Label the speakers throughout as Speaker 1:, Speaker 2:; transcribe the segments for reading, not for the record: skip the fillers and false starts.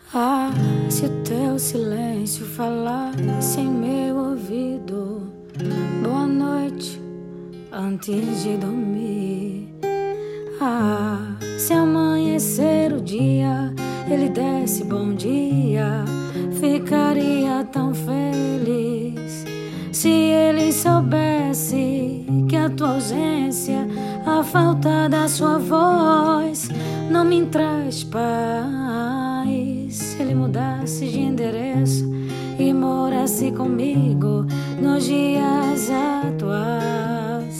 Speaker 1: Ah, se o teu silêncio falasse em meu ouvido, boa noite antes de dormir. Ah, se amanhecer o dia, ele desse bom dia, ficaria tão feliz. Se ele soubesse que a tua ausência, a falta da sua voz não me traz paz. Se ele mudasse de endereço e morasse comigo nos dias atuais.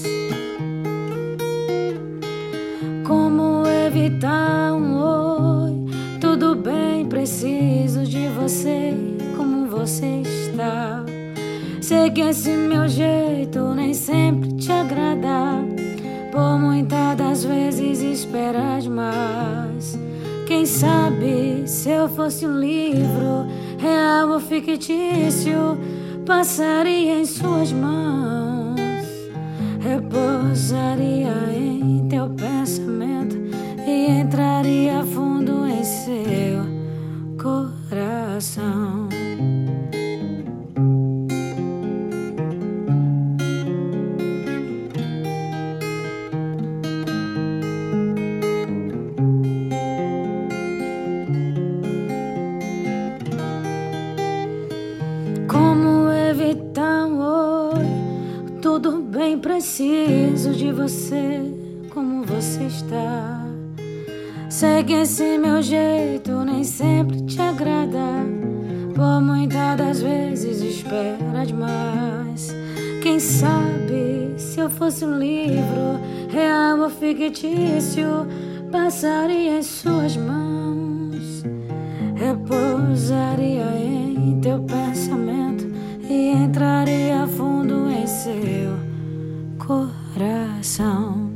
Speaker 1: Como evitar um oi? Tudo bem, preciso de você, como você está. Sei que esse meu jeito nem sempre te agrada, por muitas das vezes esperar demais. Quem sabe se eu fosse um livro, real ou fictício, passaria em suas mãos, repousaria em teu pensamento e entraria fundo em seu coração. Como evitar um oi? Tudo bem, preciso de você, como você está. Sei que esse meu jeito nem sempre te agrada, por muitas das vezes espera demais. Quem sabe se eu fosse um livro, real ou fictício, passaria em suas mãos, repousaria em teu pensamento e entraria fundo em seu coração.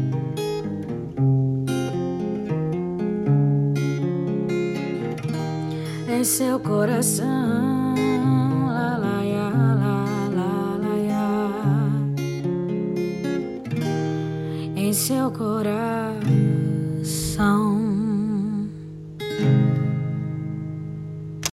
Speaker 1: Em seu coração, lá, lá, ya, lá, lá, lá, ya. Em seu coração.